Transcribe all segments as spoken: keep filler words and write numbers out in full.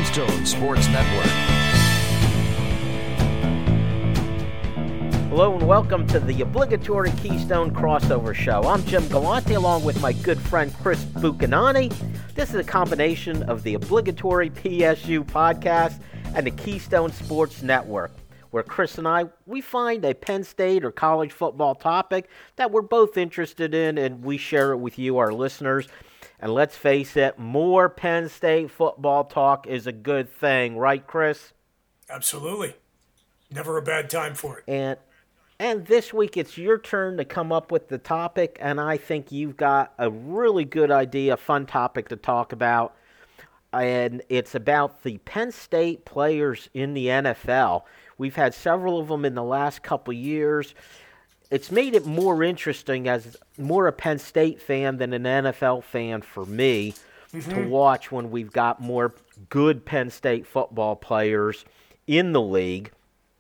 Keystone Sports Network. Hello and welcome to the obligatory Keystone Crossover Show. I'm Jim Galante along with my good friend Chris Buchanani. This is a combination of the obligatory P S U podcast and the Keystone Sports Network, where Chris and I, we find a Penn State or college football topic that we're both interested in, and we share it with you, our listeners. And let's face it, more Penn State football talk is a good thing, right, Chris? Absolutely. Never a bad time for it. And and this week it's your turn to come up with the topic, and I think you've got a really good idea, fun topic to talk about. And it's about the Penn State players in the N F L. We've had several of them in the last couple years. It's made it more interesting as more a Penn State fan than an N F L fan for me mm-hmm. to watch when we've got more good Penn State football players in the league.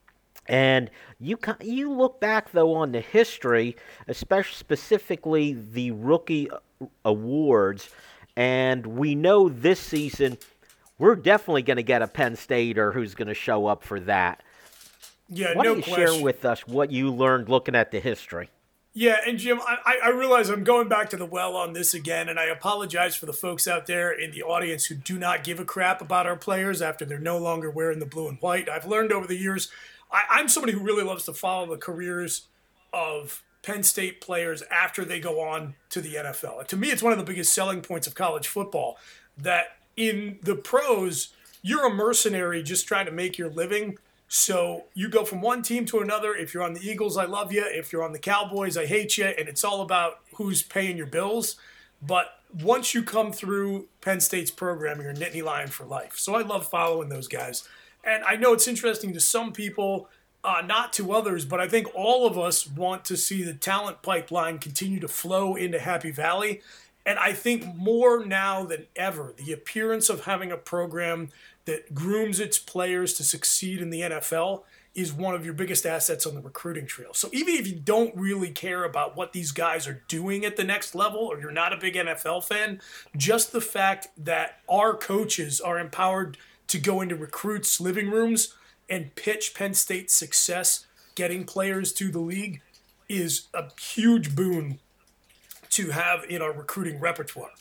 And you you look back, though, on the history, especially specifically the rookie awards, and we know this season we're definitely going to get a Penn Stater who's going to show up for that. Yeah, Why no don't you question. share with us what you learned looking at the history? Yeah, and Jim, I, I realize I'm going back to the well on this again, and I apologize for the folks out there in the audience who do not give a crap about our players after they're no longer wearing the blue and white. I've learned over the years, I, I'm somebody who really loves to follow the careers of Penn State players after they go on to the N F L. To me, it's one of the biggest selling points of college football that in the pros, you're a mercenary just trying to make your living. So you go from one team to another. If you're on the Eagles, I love you. If you're on the Cowboys, I hate you. And it's all about who's paying your bills. But once you come through Penn State's program, you're a Nittany Lion for life. So I love following those guys. And I know it's interesting to some people, uh, not to others, but I think all of us want to see the talent pipeline continue to flow into Happy Valley. And I think more now than ever, the appearance of having a program that grooms its players to succeed in the N F L is one of your biggest assets on the recruiting trail. So even if you don't really care about what these guys are doing at the next level, or you're not a big N F L fan, just the fact that our coaches are empowered to go into recruits' living rooms and pitch Penn State's success getting players to the league is a huge boon to have in our recruiting repertoire.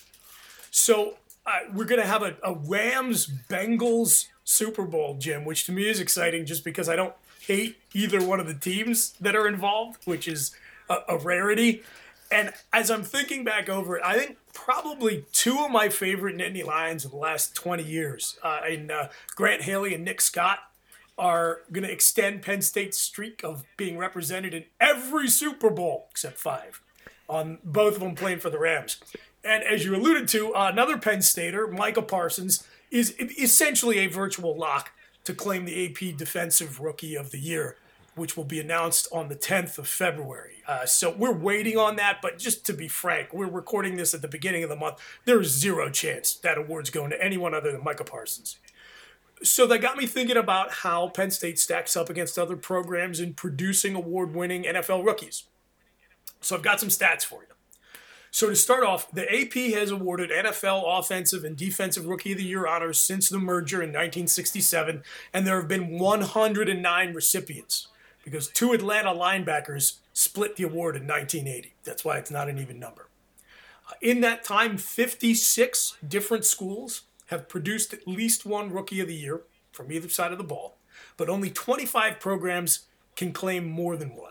So uh, we're going to have a, a Rams-Bengals Super Bowl, Jim, which to me is exciting just because I don't hate either one of the teams that are involved, which is a, a rarity. And as I'm thinking back over it, I think probably two of my favorite Nittany Lions of the last twenty years, uh, in uh, Grant Haley and Nick Scott, are going to extend Penn State's streak of being represented in every Super Bowl except five, on both of them playing for the Rams. And as you alluded to, uh, another Penn Stater, Micah Parsons, is essentially a virtual lock to claim the A P Defensive Rookie of the Year, which will be announced on the tenth of February. Uh, so we're waiting on that, but just to be frank, we're recording this at the beginning of the month. There is zero chance that award's going to anyone other than Micah Parsons. So that got me thinking about how Penn State stacks up against other programs in producing award-winning N F L rookies. So I've got some stats for you. So to start off, the A P has awarded N F L Offensive and Defensive Rookie of the Year honors since the merger in nineteen sixty-seven, and there have been one hundred nine recipients because two Atlanta linebackers split the award in nineteen eighty. That's why it's not an even number. In that time, fifty-six different schools have produced at least one Rookie of the Year from either side of the ball, but only twenty-five programs can claim more than one.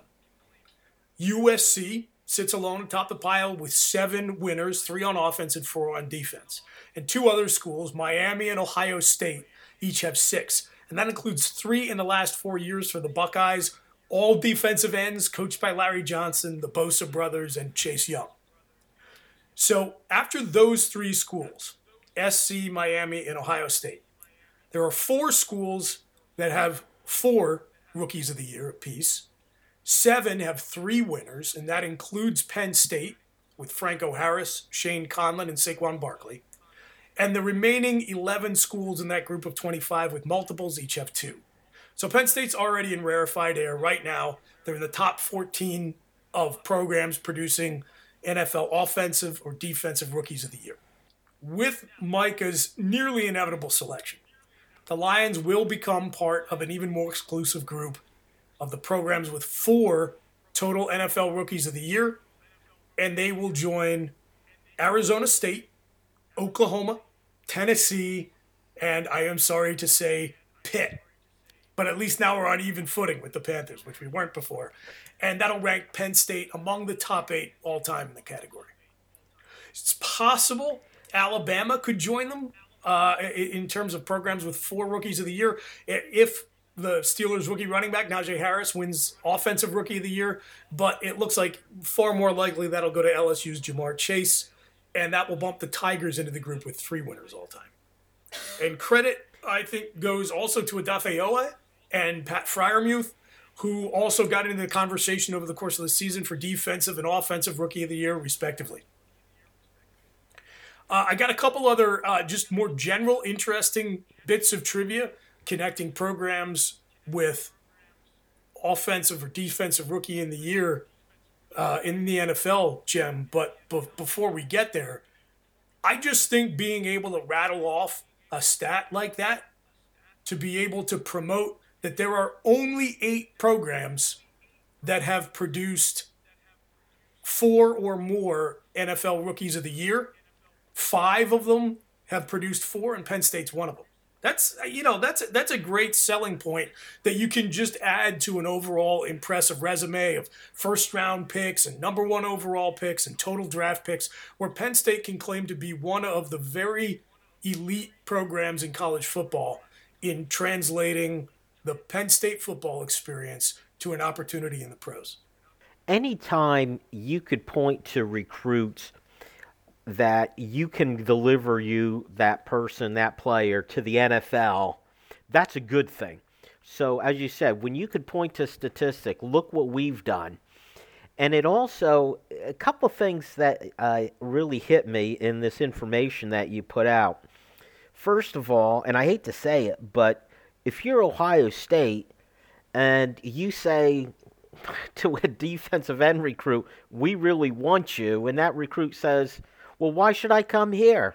U S C sits alone atop the pile with seven winners, three on offense and four on defense. And two other schools, Miami and Ohio State, each have six. And that includes three in the last four years for the Buckeyes, all defensive ends coached by Larry Johnson, the Bosa brothers, and Chase Young. So after those three schools, S C, Miami, and Ohio State, there are four schools that have four Rookies of the Year apiece. Seven have three winners, and that includes Penn State with Franco Harris, Shane Conlon, and Saquon Barkley. And the remaining eleven schools in that group of twenty-five with multiples each have two. So Penn State's already in rarefied air right now. They're in the top fourteen of programs producing N F L offensive or defensive rookies of the year. With Micah's nearly inevitable selection, the Lions will become part of an even more exclusive group of the programs with four total N F L Rookies of the Year, and they will join Arizona State, Oklahoma, Tennessee, and I am sorry to say Pitt. But at least now we're on even footing with the Panthers, which we weren't before. And that'll rank Penn State among the top eight all-time in the category. It's possible Alabama could join them uh, in terms of programs with four Rookies of the Year. If the Steelers' rookie running back, Najee Harris, wins Offensive Rookie of the Year. But it looks like far more likely that'll go to L S U's Jamar Chase. And that will bump the Tigers into the group with three winners all time. And credit, I think, goes also to Odafe Oweh and Pat Freiermuth, who also got into the conversation over the course of the season for Defensive and Offensive Rookie of the Year, respectively. Uh, I got a couple other uh, just more general interesting bits of trivia connecting programs with Offensive or Defensive Rookie in the Year uh, in the N F L, Jem. But b- before we get there, I just think being able to rattle off a stat like that, to be able to promote that there are only eight programs that have produced four or more N F L Rookies of the Year. Five of them have produced four, and Penn State's one of them. That's, you know, that's that's a great selling point that you can just add to an overall impressive resume of first-round picks and number one overall picks and total draft picks, where Penn State can claim to be one of the very elite programs in college football in translating the Penn State football experience to an opportunity in the pros. Anytime you could point to recruits that you can deliver you, that person, that player, to the N F L, that's a good thing. So, as you said, when you could point to statistic, look what we've done. And it also, a couple of things that uh, really hit me in this information that you put out. First of all, and I hate to say it, but if you're Ohio State and you say to a defensive end recruit, we really want you, and that recruit says, well, why should I come here?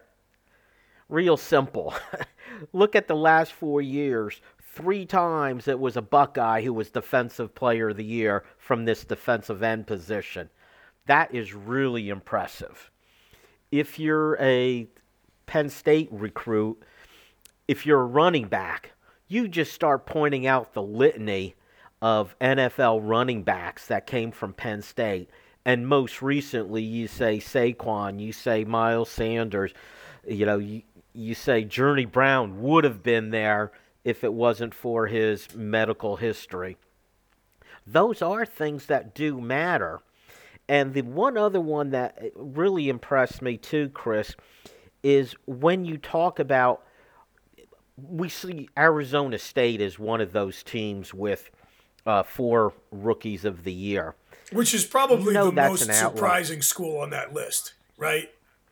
Real simple. Look at the last four years. Three times it was a Buckeye who was Defensive Player of the Year from this defensive end position. That is really impressive. If you're a Penn State recruit, if you're a running back, you just start pointing out the litany of N F L running backs that came from Penn State. And most recently, you say Saquon, you say Miles Sanders, you know, you, you say Journey Brown would have been there if it wasn't for his medical history. Those are things that do matter. And the one other one that really impressed me too, Chris, is when you talk about, we see Arizona State as one of those teams with uh, four Rookies of the Year. Which is probably you know the most surprising school on that list, right?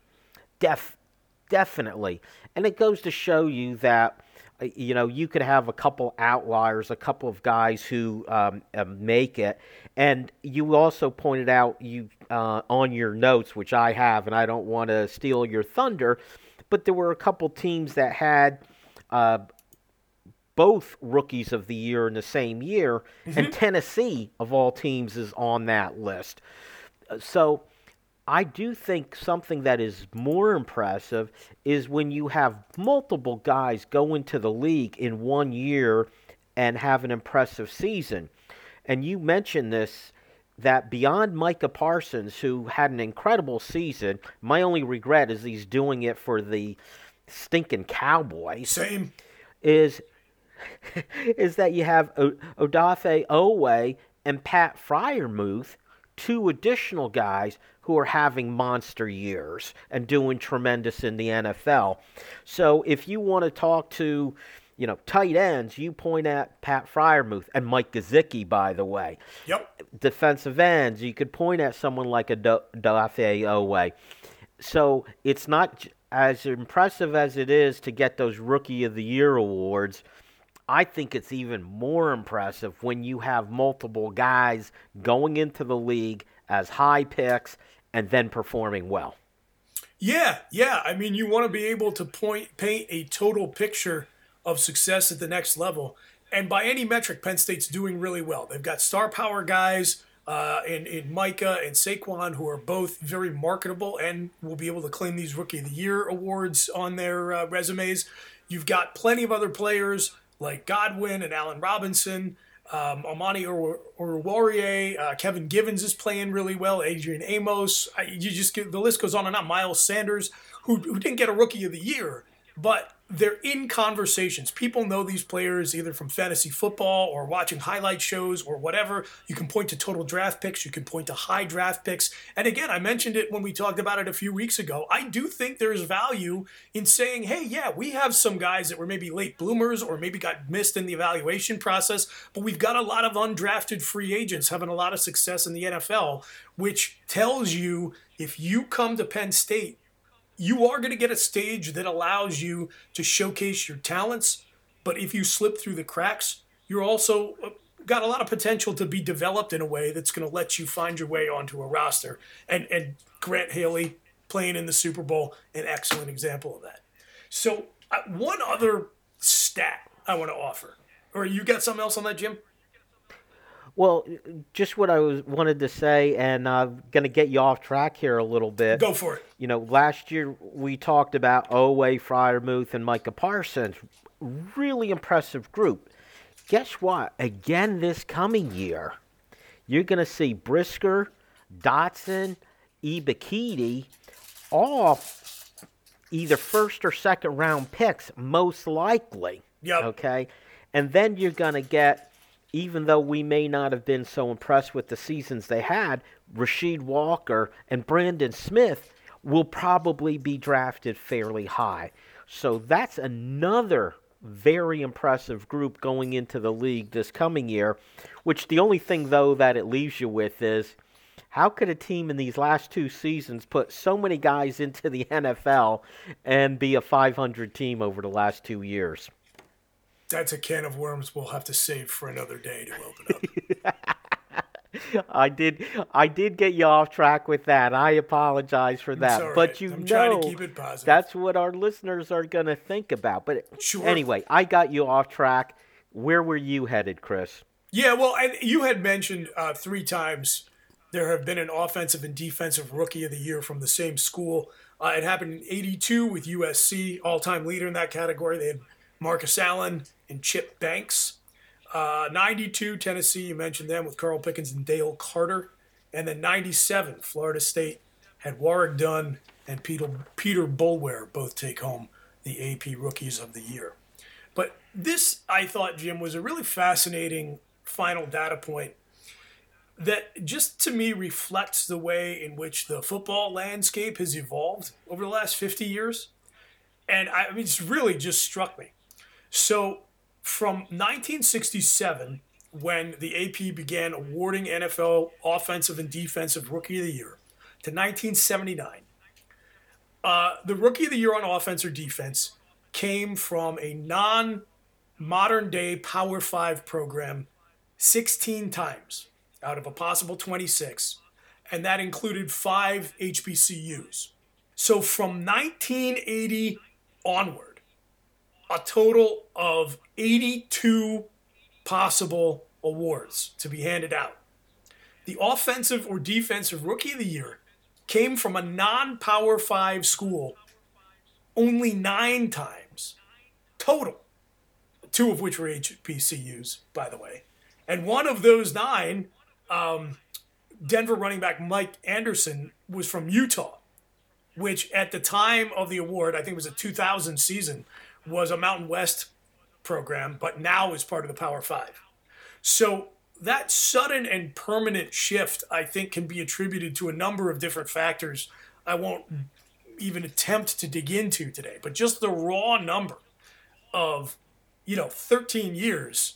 Def, definitely. And it goes to show you that, you know, you could have a couple outliers, a couple of guys who um, uh, make it. And you also pointed out you uh, on your notes, which I have, and I don't want to steal your thunder, but there were a couple teams that had uh, both Rookies of the Year in the same year, mm-hmm. and Tennessee, of all teams, is on that list. So I do think something that is more impressive is when you have multiple guys go into the league in one year and have an impressive season. And you mentioned this, that beyond Micah Parsons, who had an incredible season, my only regret is he's doing it for the stinking Cowboys. Same. Is... is that you have o- Odafe Oweh and Pat Freiermuth, two additional guys who are having monster years and doing tremendous in the N F L. So if you want to talk to, you know, tight ends, you point at Pat Freiermuth and Mike Gesicki, by the way. Yep. Defensive ends, you could point at someone like Odafe Oweh. So it's not as impressive as it is to get those Rookie of the Year awards. I think it's even more impressive when you have multiple guys going into the league as high picks and then performing well. Yeah, yeah. I mean, you want to be able to point, paint a total picture of success at the next level. And by any metric, Penn State's doing really well. They've got star power guys uh, in, in Micah and Saquon, who are both very marketable and will be able to claim these Rookie of the Year awards on their uh, resumes. You've got plenty of other players like Godwin and Allen Robinson, um, Amani Oruwariye, uh, Kevin Givens is playing really well, Adrian Amos. I, you just get, the list goes on and on. Miles Sanders, who, who didn't get a Rookie of the Year, but they're in conversations. People know these players either from fantasy football or watching highlight shows or whatever. You can point to total draft picks. You can point to high draft picks. And again, I mentioned it when we talked about it a few weeks ago. I do think there's value in saying, hey, yeah, we have some guys that were maybe late bloomers or maybe got missed in the evaluation process, but we've got a lot of undrafted free agents having a lot of success in the N F L, which tells you if you come to Penn State, you are going to get a stage that allows you to showcase your talents. But if you slip through the cracks, you're also got a lot of potential to be developed in a way that's going to let you find your way onto a roster. And, and Grant Haley playing in the Super Bowl, an excellent example of that. So uh, one other stat I want to offer. Or you got something else on that, Jim? Well, just what I was wanted to say, and I'm going to get you off track here a little bit. Go for it. You know, last year we talked about Oweh, Fryermuth, and Micah Parsons. Really impressive group. Guess what? Again this coming year, you're going to see Brisker, Dotson, Ebiketie, all either first or second round picks, most likely. Yep. Okay? And then you're going to get, even though we may not have been so impressed with the seasons they had, Rasheed Walker and Brandon Smith will probably be drafted fairly high. So that's another very impressive group going into the league this coming year, which the only thing, though, that it leaves you with is, how could a team in these last two seasons put so many guys into the N F L and be a five hundred team over the last two years? That's a can of worms we'll have to save for another day to open up. I did I did get you off track with that. I apologize for that. Right. But you I'm know trying to keep it positive. That's what our listeners are going to think about. But sure. Anyway, I got you off track. Where were you headed, Chris? Yeah, well, and you had mentioned uh, three times there have been an offensive and defensive Rookie of the Year from the same school. Uh, it happened in eighty-two with U S C, all-time leader in that category. They had Marcus Allen and Chip Banks. Uh, ninety-two, Tennessee, you mentioned them with Carl Pickens and Dale Carter. And then ninety-seven, Florida State had Warrick Dunn and Peter, Peter Bulware both take home the A P Rookies of the Year. But this, I thought, Jim, was a really fascinating final data point that just to me reflects the way in which the football landscape has evolved over the last fifty years. And I, I mean, it's really just struck me. So from nineteen sixty-seven, when the A P began awarding N F L offensive and defensive Rookie of the Year, to nineteen seventy-nine, uh, the Rookie of the Year on offense or defense came from a non-modern-day Power Five program sixteen times out of a possible twenty-six, and that included five H B C Us. So from nineteen eighty onward, a total of eighty-two possible awards to be handed out. The offensive or defensive Rookie of the Year came from a non-Power Five school only nine times total, two of which were H B C Us, by the way. And one of those nine, um, Denver running back Mike Anderson, was from Utah, which at the time of the award, I think it was a two thousand season, was a Mountain West program, but now is part of the Power Five. So that sudden and permanent shift, I think, can be attributed to a number of different factors I won't even attempt to dig into today. But just the raw number of, you know, thirteen years,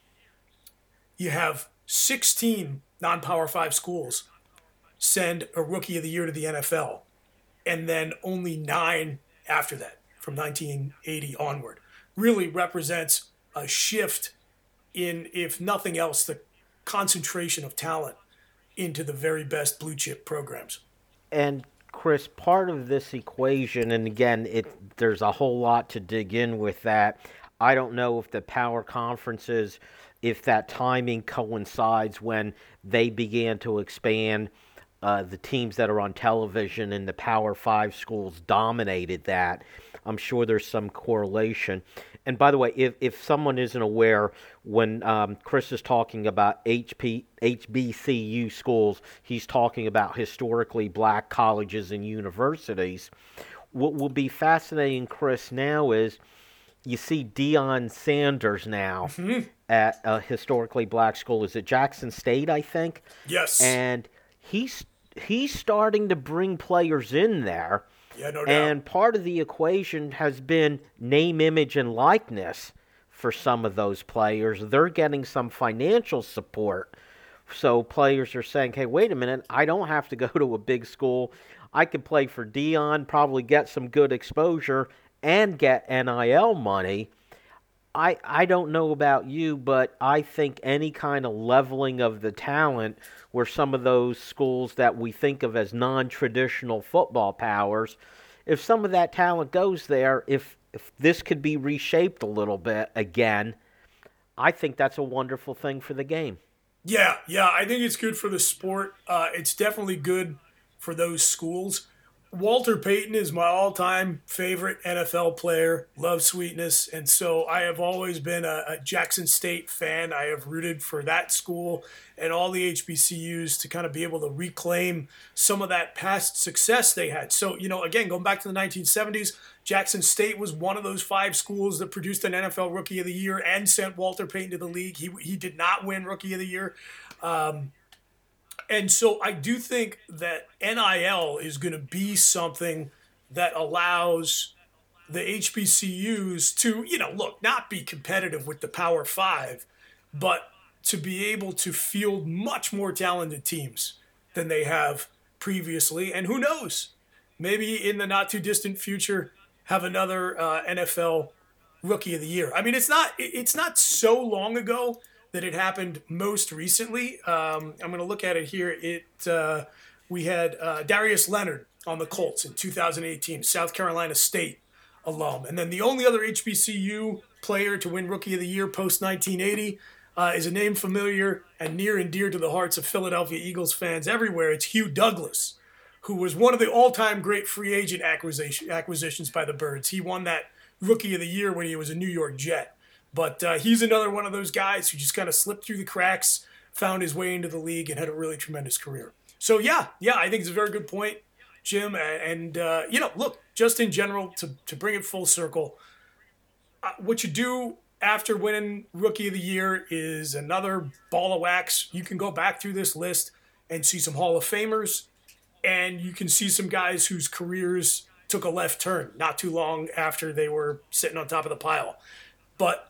you have sixteen non-Power Five schools send a Rookie of the Year to the N F L, and then only nine after that, from nineteen eighty onward, really represents a shift in, if nothing else, the concentration of talent into the very best blue chip programs. And Chris, part of this equation, and again, it there's a whole lot to dig in with that. I don't know if the power conferences, if that timing coincides when they began to expand, uh, the teams that are on television and the Power Five schools dominated that. I'm sure there's some correlation. And by the way, if, if someone isn't aware, when um, Chris is talking about H P, H B C U schools, he's talking about historically black colleges and universities. What will be fascinating, Chris, now is you see Deion Sanders now mm-hmm. at a historically black school. Is it Jackson State, I think? Yes. And he's he's starting to bring players in there. Yeah, no doubt. And part of the equation has been name, image, and likeness for some of those players. They're getting some financial support. So players are saying, hey, wait a minute, I don't have to go to a big school. I could play for Deion, probably get some good exposure, and get N I L money. I I don't know about you, but I think any kind of leveling of the talent where some of those schools that we think of as non-traditional football powers, if some of that talent goes there, if if this could be reshaped a little bit again, I think that's a wonderful thing for the game. Yeah, yeah, I think it's good for the sport. Uh, it's definitely good for those schools. Walter Payton is my all-time favorite N F L player. Love sweetness. And so I have always been a, a Jackson State fan. I have rooted for that school and all the H B C Us to kind of be able to reclaim some of that past success they had. So, you know, again, going back to the nineteen seventies, Jackson State was one of those five schools that produced an N F L Rookie of the Year and sent Walter Payton to the league. He, he did not win Rookie of the Year. Um, And so I do think that N I L is going to be something that allows the H B C Us to, you know, look, not be competitive with the Power Five, but to be able to field much more talented teams than they have previously. And who knows, maybe in the not too distant future, have another uh, N F L Rookie of the Year. I mean, it's not it's not so long ago that it happened most recently. Um, I'm going to look at it here. It uh, we had uh, Darius Leonard on the Colts in two thousand eighteen, South Carolina State alum. And then the only other H B C U player to win Rookie of the Year post nineteen eighty uh, is a name familiar and near and dear to the hearts of Philadelphia Eagles fans everywhere. It's Hugh Douglas, who was one of the all-time great free agent acquisition, acquisitions by the Birds. He won that Rookie of the Year when he was a New York Jet. But uh, he's another one of those guys who just kind of slipped through the cracks, found his way into the league, and had a really tremendous career. So, yeah, yeah, I think it's a very good point, Jim. And, uh, you know, look, just in general, to, to bring it full circle, uh, what you do after winning Rookie of the Year is another ball of wax. You can go back through this list and see some Hall of Famers, and you can see some guys whose careers took a left turn not too long after they were sitting on top of the pile. But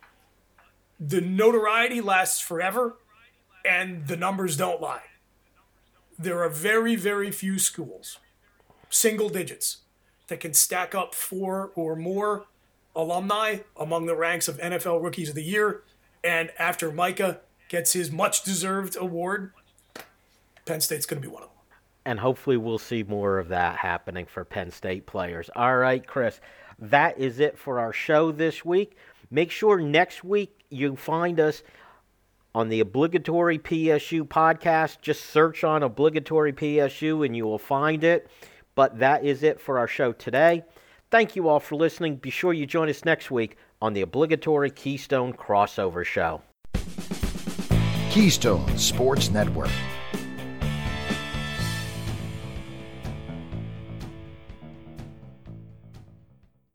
the notoriety lasts forever, and the numbers don't lie. There are very, very few schools, single digits, that can stack up four or more alumni among the ranks of N F L Rookies of the Year. And after Micah gets his much-deserved award, Penn State's going to be one of them. And hopefully we'll see more of that happening for Penn State players. All right, Chris, that is it for our show this week. Make sure next week you find us on the Obligatory P S U podcast. Just search on Obligatory P S U and you will find it. But that is it for our show today. Thank you all for listening. Be sure you join us next week on the Obligatory Keystone Crossover Show. Keystone Sports Network.